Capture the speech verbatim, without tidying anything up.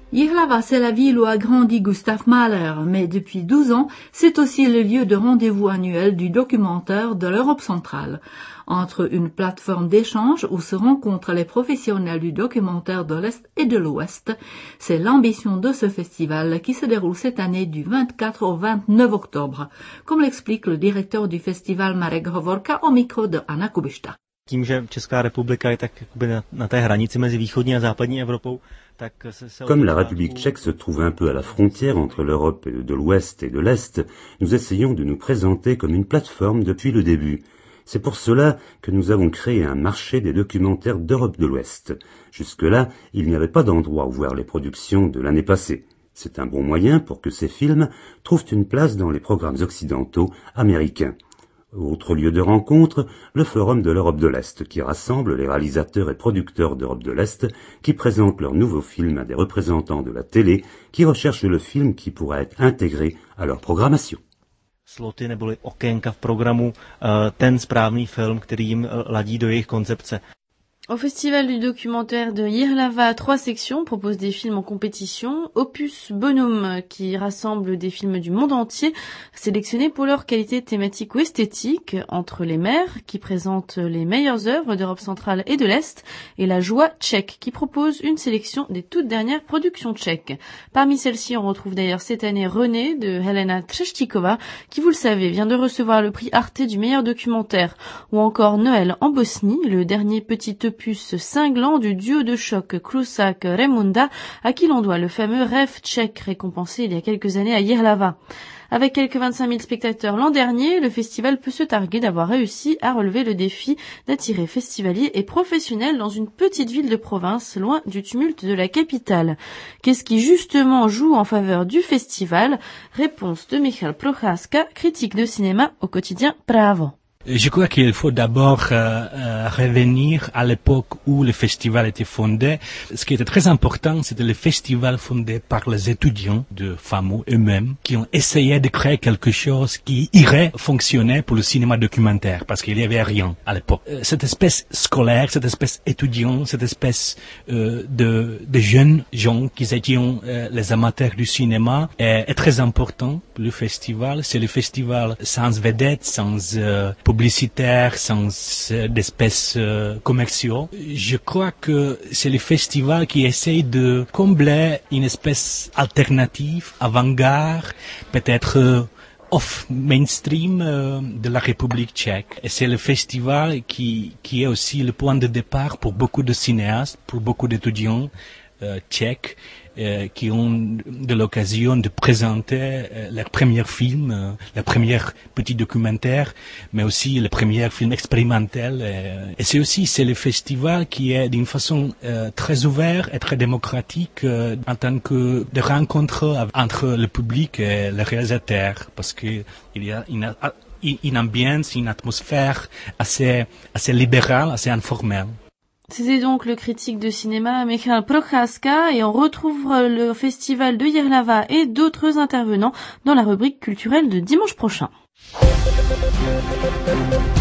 Jihlava, c'est la ville où a grandi Gustav Mahler, mais depuis douze ans, c'est aussi le lieu de rendez-vous annuel du documentaire de l'Europe centrale. Entre une plateforme d'échange où se rencontrent les professionnels du documentaire de l'Est et de l'Ouest, c'est l'ambition de ce festival qui se déroule cette année du vingt-quatre au vingt-neuf octobre, comme l'explique le directeur du festival Marek Hovorka au micro de Anna Kubišta. Tím, že Česká republika je tak jakoby na, na té hranici mezi východní a západní Evropou, tak se, se Comme la République tchèque se trouve un peu à la frontière entre l'Europe de l'Ouest et de l'Est, nous essayons de nous présenter comme une plateforme depuis le début. C'est pour cela que nous avons créé un marché des documentaires d'Europe de l'Ouest. Jusque-là, il n'y avait pas d'endroit où voir les productions de l'année passée. C'est un bon moyen pour que ces films trouvent une place dans les programmes occidentaux américains. Autre lieu de rencontre, le Forum de l'Europe de l'Est, qui rassemble les réalisateurs et producteurs d'Europe de l'Est, qui présentent leurs nouveaux films à des représentants de la télé, qui recherchent le film qui pourra être intégré à leur programmation. Sloty neboli okénka v programu, ten správný film, který jim ladí do jejich koncepce. Au Festival du documentaire de Jihlava, trois sections proposent des films en compétition. Opus Bonum, qui rassemble des films du monde entier, sélectionnés pour leur qualité thématique ou esthétique, Entre les mers, qui présente les meilleures œuvres d'Europe centrale et de l'Est, et La Joie tchèque, qui propose une sélection des toutes dernières productions tchèques. Parmi celles-ci, on retrouve d'ailleurs cette année René de Helena Třeštíková, qui, vous le savez, vient de recevoir le prix Arte du meilleur documentaire, ou encore Noël en Bosnie, le dernier petit opus cinglant du duo de choc Klusak-Remunda, à qui l'on doit le fameux rêve tchèque récompensé il y a quelques années à Jihlava. Avec quelques vingt-cinq mille spectateurs l'an dernier, le festival peut se targuer d'avoir réussi à relever le défi d'attirer festivaliers et professionnels dans une petite ville de province, loin du tumulte de la capitale. Qu'est-ce qui justement joue en faveur du festival? Réponse de Michal Procházka, critique de cinéma au quotidien Právo. Je crois qu'il faut d'abord euh, euh, revenir à l'époque où le festival était fondé. Ce qui était très important, c'était le festival fondé par les étudiants de FAMU eux-mêmes qui ont essayé de créer quelque chose qui irait fonctionner pour le cinéma documentaire, parce qu'il n'y avait rien à l'époque. Euh, cette espèce scolaire, cette espèce étudiant, cette espèce euh, de, de jeunes gens qui étaient euh, les amateurs du cinéma est, est très important pour le festival. C'est le festival sans vedette, sans euh, publicitaire, sans euh, d'espèces euh, commerciaux. Je crois que c'est le festival qui essaye de combler une espèce alternative, avant-garde, peut-être euh, off mainstream euh, de la République tchèque. Et c'est le festival qui, qui est aussi le point de départ pour beaucoup de cinéastes, pour beaucoup d'étudiants euh, tchèques, Euh, qui ont de l'occasion de présenter euh, leurs premiers films, euh, leurs premiers petits documentaires, mais aussi les premiers films expérimentaux. Euh, et c'est aussi c'est le festival qui est d'une façon euh, très ouverte et très démocratique euh, en tant que de rencontre entre le public et les réalisateurs, parce que il y a une, une ambiance, une atmosphère assez assez libérale, assez informelle. C'était donc le critique de cinéma Michal Procházka, et on retrouve le festival de Jihlava et d'autres intervenants dans la rubrique culturelle de dimanche prochain.